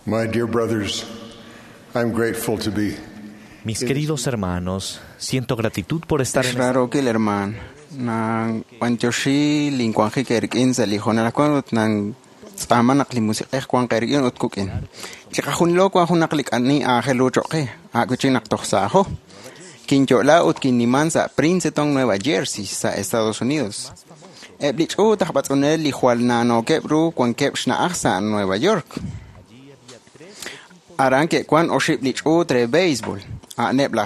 My dear brothers, I'm grateful to be. Mis queridos hermanos, siento gratitud por estar en Raro que el hermano nang panchoshi lingkuan kikerkin sa lihon na kon nang sama naklimusik kwan kerkin ut kukin. Chika hunlo kwa hunaklik ani Angelo choke. Ako chinak toksaho. Kinchola ut kiniman sa Princeton, Nueva Jersey sa Estados Unidos. Eblich u takbatonel lihual na no kebru kwan kebsh na aksa Nueva York. Arranque kwan oshiplich u tre béisbol. Neblah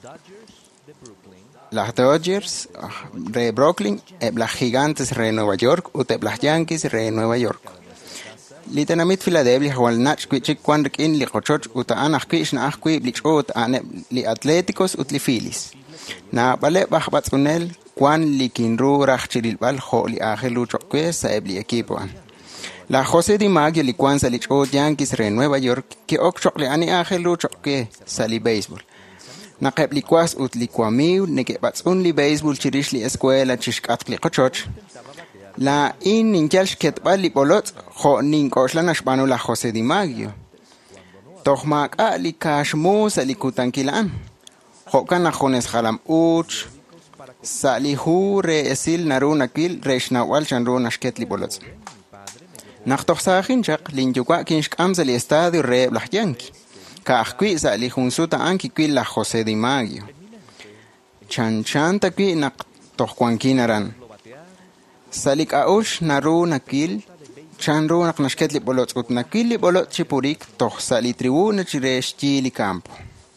las Dodgers de Brooklyn, las Gigantes de Nueva York, las Yankees de Nueva York. Litenamit Philadelphia wal nach kwichik kwan in li qochoch utaan akwish na akwi blichot ane li Atléticos ut li Phillies. Na bale bahbatsunel kwan li kinru rachchiril bal ho li Angelo chokwe sa ebli equipo an. La José Di Maggio li kwan sa lichot Yankees de Nueva York ki ok chokle ani Angelo chokwe sa li baseball. Nakep li kwas ut li kwamiw neke batsun li baseball chirish li escuela chishkat li qochoch. La in ninjalsh ketbal li bolot ho ninkoshla nashbanu la José Di Maggio. Tohmak a li kashmu sa li kutankilaan. Ho kan na jones halam uch. Sa li hu re esil naru nakil reshnawal chanru nashket li bolot. Naktoh sa akinchak linjukwa kinshkam sa li estadio re blah Yankee. Kaakwi sa li hunsuta anki kwil la José Di Maggio. Chanchanta kwi nak tohkwankinaran. Salik aush naru nakil chanru nak nashket li bolot ut nakil li bolot chipurik toh sali tribuna chiresh li campo.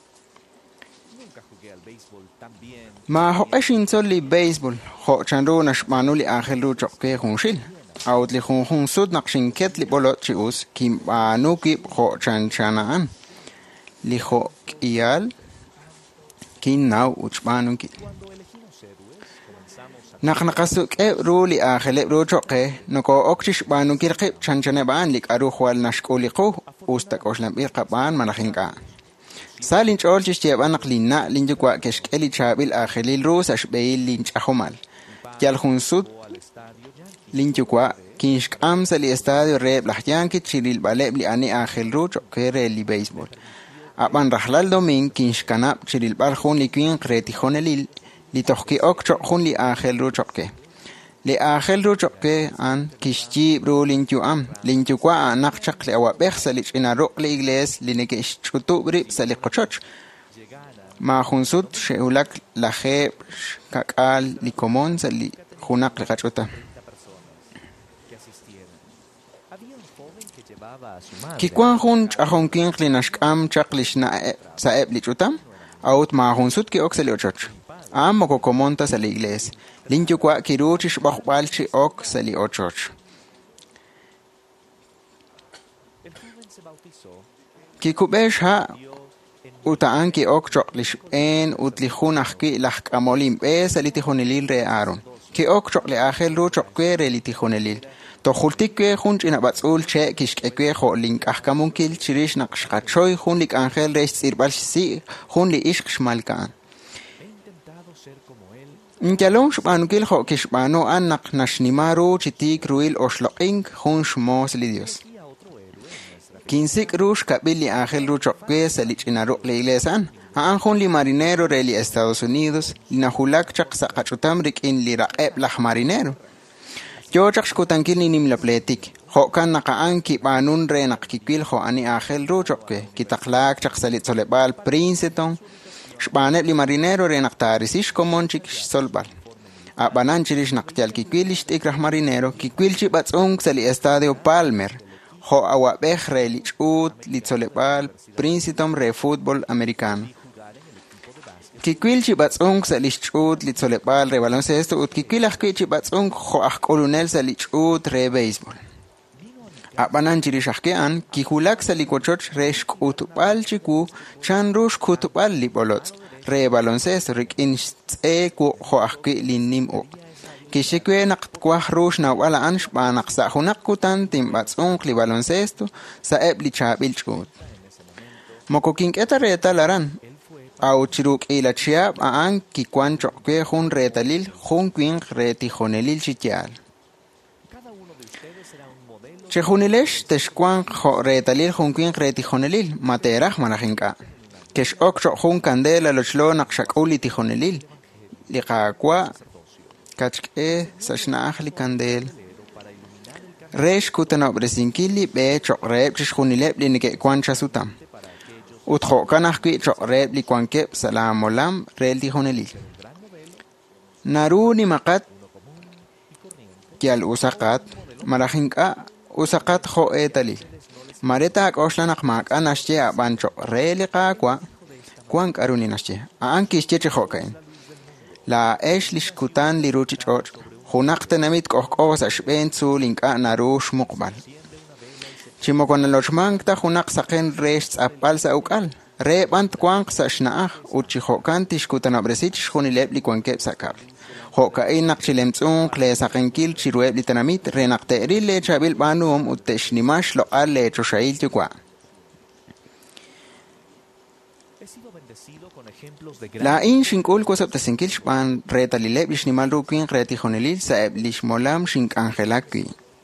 Ma hoqeshin sol li baseball ho chanru nashmanu li Angelo chokke hunshil. Aut li hunsut nakshinket li bolot chius kim anu kip ho chanchanaan. Li ho iyal kin naw uchmanu kit. Nakasuk ru li Angelo ru choke noko okchish banu kirqib chanchane ban lik aru khwal nashkuliqu ustakoslam irqaban manakhinka. Salin chol chishyeban naqlina linjukwa keshkeli chabil Angelil rus ashbeil linchahomal. Yal hunsut linjukwa kinshkam sali estadio re blah Yankee chiril baleb li ani Angelo choke re li baseball. Aban rahlal domin kinshkanab chiril bal khun li kwin qretihonelil li tohki ok chokun li Angelo choke. Li Angelo choke an kishji bro linjuam linjukwa anakchak li awabekh sali chinarok li igles li nekesh chutubri sali qochoch. Ma khunsut sheulak la kheb kakal li komon sali khunak li qachuta. Kikwan khun chahonkin li nashkam chaklish na saeb li chutam aut ma khunsut ki ok sali ochoch. Amo kokomonta sa li igles. Linjukwa kiruchish bakbalchi ok sa li ochoch. Kikubesh ha utaan ki ok choklish en utlihunach ki lahk amolim sa li tihonelil re aron. Ki ok chokli Angelo chokwe re li tihonelil. To khultikwe khunch inabatsul che kishkekwe kho link ahkamunkil chirish naqshqachoy khun lik Angel resh tsirbal si khun li ishq shmalkan. Injalon shbanukil ho kishbano anak nashnimaru chitik ruil oshloqing hun shmos lidios. Kinsik rush kabili Angelo chokwe salich inaruk le iglesan. Aan hun li marinero re li Estados Unidos li nahulak chak sa kachutamrik in li raqeb lah marinero. Yo chak shkutankil ni nim la pletik. Ho kan nakaan ki banun re nakikwil ho ani Angelo chokwe kitaklak chak salit solebal Princeton. Shbaneb li marinero re naktarisish komonchik solbal. Abanan chirish naktial kikwilish tikrah marinero kikwilchi batzung sa li estadio Palmer. Ho awabech re li chut li solebal Princeton re fútbol americano. Kikwilchi batzung sa li chut li solebal re baloncesto ut kikwilach kwichi batzung ho kolonel sa li chut re baseball. Abanan chirishahkean kihulak sa li kochoch resh kutupal chiku chan rush kutupal li bolot re baloncesto rik in tse ku hoahki li nim o. Kishikwe naqtkwah rush na wala ansh ba naqsa hunak kutan timbatzung li baloncesto sa eb li chabil chut. Moko kinketa reta laran. Au chiruk ila chiab aan kikwan chokwe hun retalil hun kwing reti honelil chityal. Chehunilesh teshkuan retalil junquin retihonelil, materaj marajinka. Kesh okcho jun candela lochlo naqshakuli tihonelil. Liqaqua kachke sashnahli candel. Resh kutana bresinkili be chokreb chihunileb linike kwancha sutam. Utjo kanahki chokreb li kwankeb salamolam rel tihonelil. Naruni maqat kial usaqat marajinka usaqat joetalil. Mareta koshlanaq mak anashche abancho reliqa kwan karuni nashche. Ankishche chokain. La eshlish kutan li ruchi choch. Hunaqta namit kohkos ashben zu linka narush muqbal. Chimokon lochmangta hunaq saqen resh apal sa ukal. Rebant kwan sashnaah uchi jokan tishkutan abresich hunileb li kwankeb sakab. Hokain naqchilemtzun kle saqenkil chirueb li tanamit renaqteril le chabil banum uteshnimash lo al le choshail tukwa. La in shinkul kwasab tasenkil shpan retalileb lishnimal rukin retihonelil saeb lishmolam shink angelaki.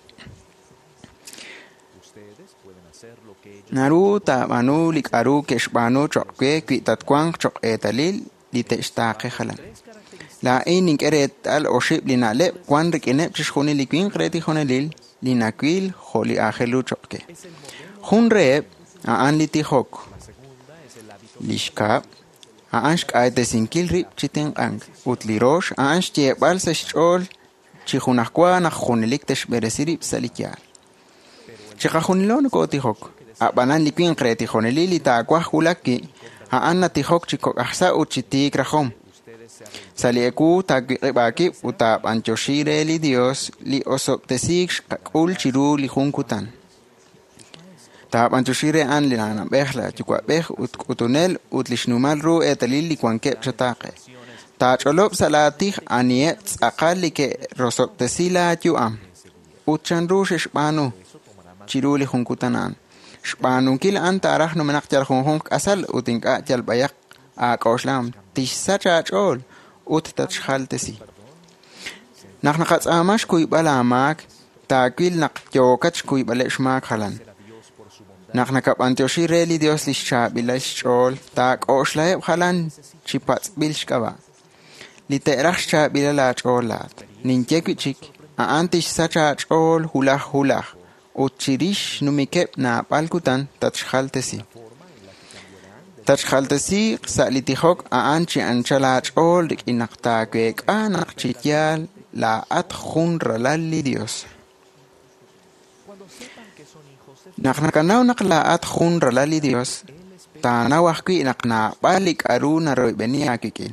Naru ta banu likaru keshbanu chokwe kwitatkwang chok etalil li teshtaqe khalan. La in eret al oshib linaleb kwan rikineb chishkhuni likwin retihonelil linakwil kholi ajelu chokke. Hun reb aan litihok. Lishkab aansh kaite sinkil rib chiten ang utlirosh aansh tiebal se chol chihunakwa na khunilik teshberesirib salikyal. Chikahunilon ko tihok. Abanan likwin retihonelil itakwa hulaki aan na tihok chikok ahsa uchitik rahom. Salieku tagbaki utab anchoshire li Dios li osoptesik kakul chiru li junkutan. Tab anchoshire an li nana behla chukwa beh utunel utlishnumal ru etalil li kwankep chatake. Ta cholop salatih aniet akal li ke rosoptesila yuam. Utchan ru shishbanu chiru li junkutanan. Shbanu kil anta arah no menak chal junjunk asal utinka chal bayak akoslam. Tishsacha chol ut tachhaltesi. Naknaqats amash kuy balamak takil naqyokach kuy baleshmak halan. Naknakap antioshi reli Dios lisha bilash chol tak oshlaeb halan chipats bilshkaba. Literach cha bilala cholat. Ninjekichik aantish sacha chol hulah. Uchirish numikep na palkutan tachhaltesi. Tachhaltesi salitihok aanchi anchalach ol inakta kwek anak chityal la atjun ralali Dios. Naknakanaw nakla atjun ralali Dios. Tanawahki nakna balik aru na roibeni akikin.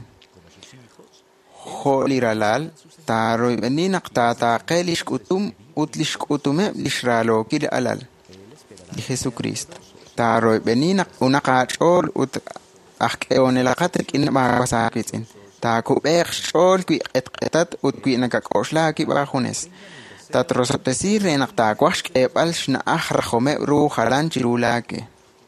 Holi ralal ta roibeni nakta kelish kutum utlish kutume lishralo kil alal. Di Jesucristo. Taroy beninak unakachol ut ahkeonelakatek in basakitin. Ta kubek chol qui etat ut qui nakakosla ki bajones. Ta trosatesir renak ta kwash epalsh na ahrahome ru halan chirulake.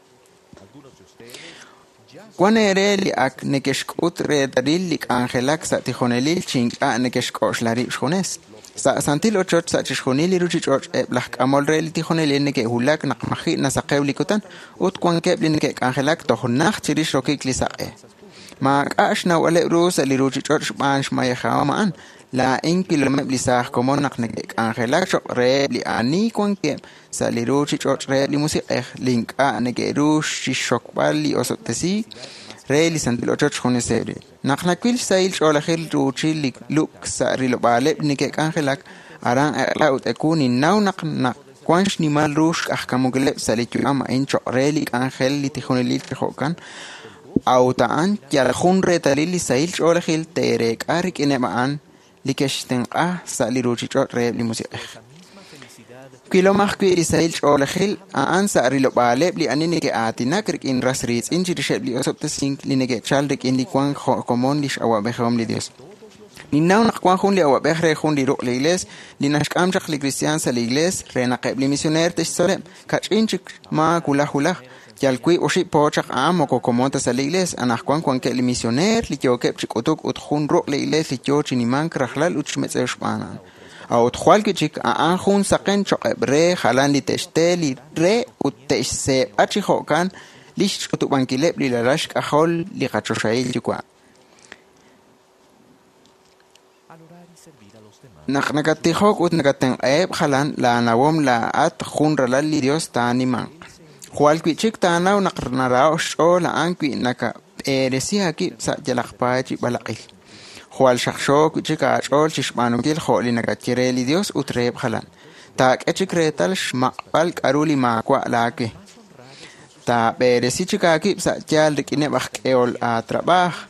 Kwanere li ak nekeshkut redaril lik angelak sa tihonelil chinka nekeshkoslari shones. Sa santil ochot sa chishonili ruchichot blak amolrel tihonelil neke hulak nakmahi nasaqew likutan ut kwankeb linke angelak tohnach chirish rokik lisaqe. Ma ashna wale rus li ruchichot shbansh mayahamaan la in kilomeb lisaq como naknek angelak chok re li ani kwankeb sa li ruchichot re li musiqeh linka neke rush shokbal li osotesi Reili santil ochot chonesere. Naknakwil sail cholahil ruchil luk sa rilobale nike angelak aran laut ekuni nau nak kwansh ni mal rush ahkamugele salitu ama incho reili angel litihonelil tehokan autaan yalhun retalili sail cholahil terek arik inemaan likeshten sali ruchichot reili musiq. Kilomach ki Israel olehil aan sa rilobale li anine ke atina krik in rasrits in jirisheb li osopte sink li nege chaldek in li kwang komon lish awa behom li Dios. Ninaw nakkwang hun li awa behre hun li ruk li igles li nashkam chak li kristiyan sa li igles renaqeb li misioner tessolem kach inchik ma kulahulach yalkui oshi pochak amo ko komonta sa li igles anakkwang kwang ke li misioner li kyokeb chik utuk ut hun ruk li igles li kyo chiniman krachlal uchmetze shpanan. أو تخوال كيشيك أنخون ساقن شقب ري خلان لي تشتالي ري وتشسيب أتشي خوكان ليش أتوبان كيلب لي لراشك أخول لي قاتشوشايل جيكوا نقنقتيخوك وتنقتن أيب خلان لا نوم لا أت خون رلالي ديوس تاني مان خوال كيشيك تانا ونقرنراوش أو لأنكي نكا إيرسيها كي سأجلق باجي بلقيل خوال شخشوك جيكاش أول ششمانو كيل خولي نغاتيريلي ديوس وتريب خلان تاك اتشك ريتالش مقبالك أرولي ماكوا لاكي تا بيرسي جيكاكي بسأجال ركيني بخك ايول آترباخ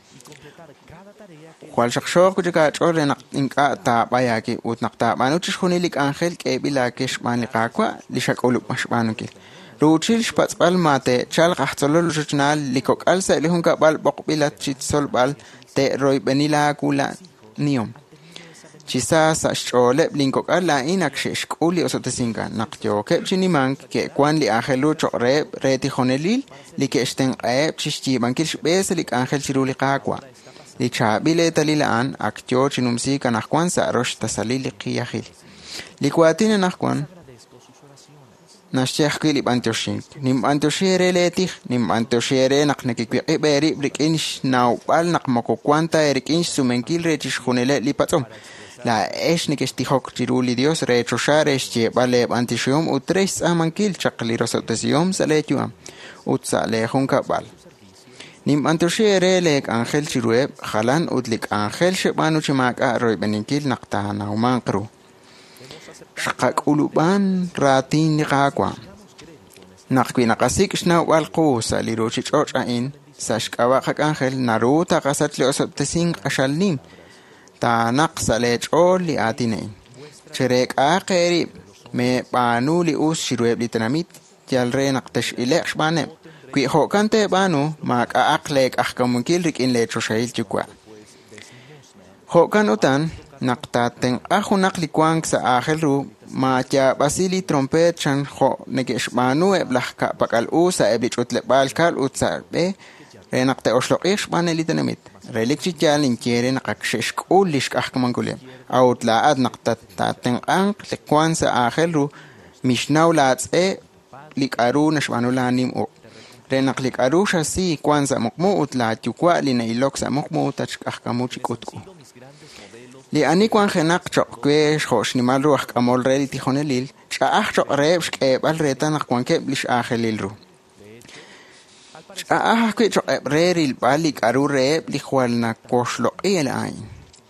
خوال شخشوك جيكاش أول نقا تا باياكي وتنقتا بانو تشخوني لك أنخيل كيبي لاكي شمان لقاكوا لشاك أولو مشمانو كيل روتشيل شبات بال ماتي تشال قحطلو لجنال لكوك ألسا لهم كبال بقبيلات شيتسول بال te roy benila kula niom chisa sa chole blinko ala inakshesh kuli osotesinga nakyo ke chiniman ke kwan li angelu chore reti honelil li ke esten aep chisti bankil beslik angel chiruli qaqwa li chabile talilan aktyo chinumsi kanakwan sa rosh tasalili qiyahil li kwatin nakwan نشيخ كيلي بانتوشين نيم انتوشيري ليتيخ نيم انتوشيري نقنكي كي بيري بريكينش ناو بال نقمكو كوانتا ريكينش سومنكيل ريتش خونيله لي باتوم لا ايش نيكش تيخوك تيرولي ديوس ريتشوشاريش تي بالي بانتيشيوم وتريس امانكيل چقلي روسوتسيوم ساليتيوم وتسالي خونكا بال نيم انتوشيري ليك انخيل تيرويب خلان ودليك انخيل شبانو چماك روي بنينكيل نقتانا ومانقرو شقاق أولوبان راتين نقاقوا نقوي نقاسيك شناو والقوسة لروشي تشوش عين ساشك أواقك أنخل نارو تاقاسات لأسوب تسينق أشالنيم تا نقصة ليتشول لآتينين شريك آقيريب مي بانو لأوس شرويب لتناميت جالري نقتش إليش بانيب كوي خوكان تيبانو ماك أقليك أحكمونكيل ريكين ليتشوشايل جكوا خوكان أتان نقطاتن أخو نقلي كوانك سآخر ما جا باسيلي ترومبيت شان خو نجيش بانو إبلحكا بقال أوسا إبليش أتلقبال كال أتسار بي رينقتا أشلقيش باني لي تنميت ريليكشي جالين كيري نقاكشيش كوليش أحكمان كوليم أو تلاعاد نقطاتن أنق لكوان سآخر مشناو لاتس لك أرو نشبانو لانيم أو رينقلك أرو شاسي كوان سامقمو أتلاعاد يكوا لنايلوك سامقمو تشك أحكامو چيكوتكو لأني كوان خناق چوكويش خوش نمال روح كامول ريلي تيخوني ليل شاح چوك ريبش كيبال ريتان كوان كيبلش آخر ليل رو شاح كوي چوك ريري البالي كارو ريب لخوالنا كوشلو إيل آين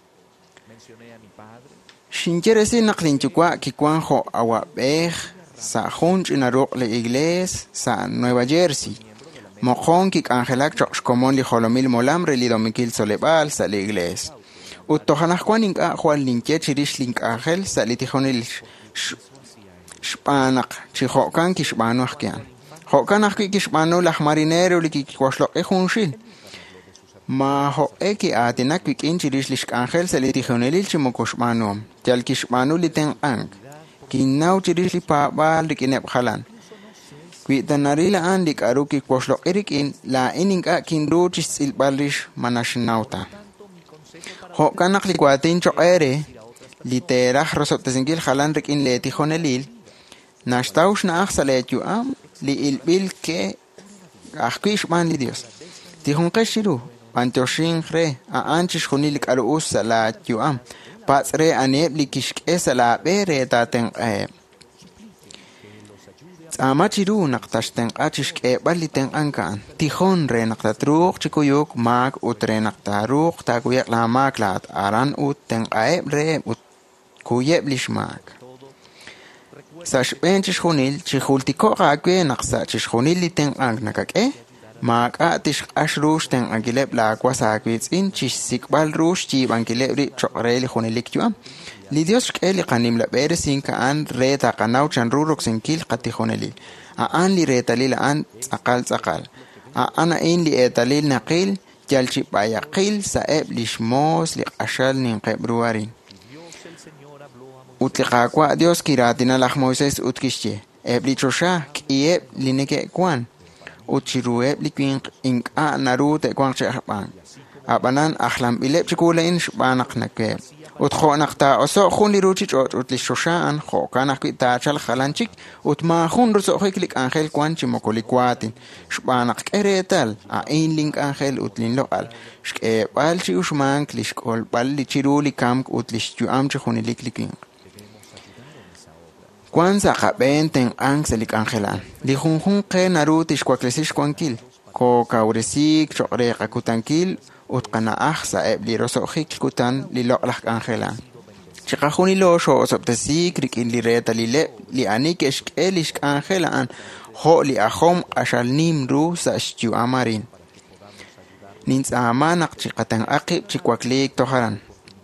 شنجرسي نقلين چوكوا كي كوان خو أوا بيخ سا خونج نروق لإغليس سا نويبا جيرسي مقون كيك آنخلاك چوكش كومون لخولوميل مولام ريلي دوميكيل سوليبال سا لإغليس وتوخناخوان إنك أخوان لينكي تشريش لينك آخل سالتي خوني شبانق تشي خوكان كي شبانو أحكيان خوكان أحكي كي شبانو لحمارينيرو لكي كواشلوك إخونشيل ما هو إيكي آتنا كيك إن تشريش ليشك آخل سالتي خوني ليش مكو شبانوهم جال كي شبانو لتن أنك كي ناو تشريش لي بابال لكي نبخلان كي تناري لأن لك أرو كي كواشلوك إريكين لا إنك كين رو تشسيل بالريش مناشناوتا هو كان نقلي كواتين شعيري لتيرح رسوب تسنجيل خلان ركين ليتي خونليل ناشتاوش ناخصة ليتيو لإلبيل كي أحكيش مان لديوس تيخون قشيرو بانتوشين خري أنشش خونيلك أرؤوس سلاتيو باس ري أنيب لكيشك إسلا بيري تاتن أهيب Ama chiru naqtashten achishk bali ten ankan tihon re naqtatruq chikuyuk mak utre naqtaruq takuyak la maklat aran ut ten re ut kuyeb lishmak sash benchish khunil chihultiko qakwe naqsa chishkhunil ten ang nakak mak atish ashrush ten angileb la kwasakwits in chisikbal rush chi bangileb ri choqreli khunilik tuam لديوش كألي قنيم لبيرسين كأن ريتا قناو چن رورك سنكيل قتيخونلي أن لي ريتا ليل أن أقل أنا إن لي إتاليل نقيل جالشي بايا قيل سائب لشموس لقشال ننقب روارين وتلقاقوا ديوس كيراتنا لخ موسيس وتكشتي إبلي تروشا كيب لنكي كوان وتشيرويب لكوين إنك نارو تكوان شخبان أبنان أخلام بلب شكولا إن شبانق نكيب utkhonaqta oso khun li ruchi chot utli shoshan kho kana qita chal khalanchik utma khun ruso khiklik angel kwanchi mokolikwatin shbanaq keretal a inlink angel utlin loqal shke balchi usman klishkol balli chiruli kam utlish ju amchi khuniliklikin kwanza qabenten angselik angelan li khun qe narutish kwaklesish kwankil ko kauresik chore qakutankil utqana ahsa ebli rosokhik kutan li loqlaq angelan chiqahuni lo sho soptesik rikin li reta li anikesh elish angelan ho li ahom ashalnim ru sa shju amarin nins amanaq chiqatan aqib chikwaklik toharan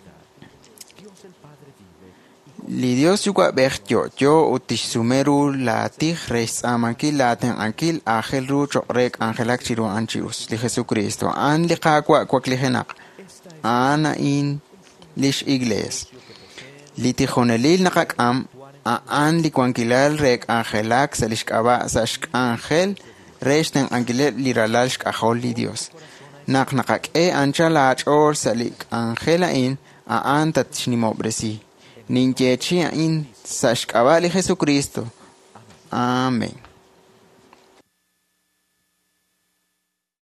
li Dios yuka yo utish sumeru la tij reis amankil la ten ankil angel ru chokrek angelak chiru anchius li Jesucristo an li qaqwa kwaklihenak ana in lish igles li tijonelil naqakam an li kwankilal rek angelak salishkaba sashk angel reis ten ankil li ralalshk ahol li Dios naqnaqak anchala chor salik angela in an tatchnimobresi Ninjechi in Sashkabali Jesucristo. Amén.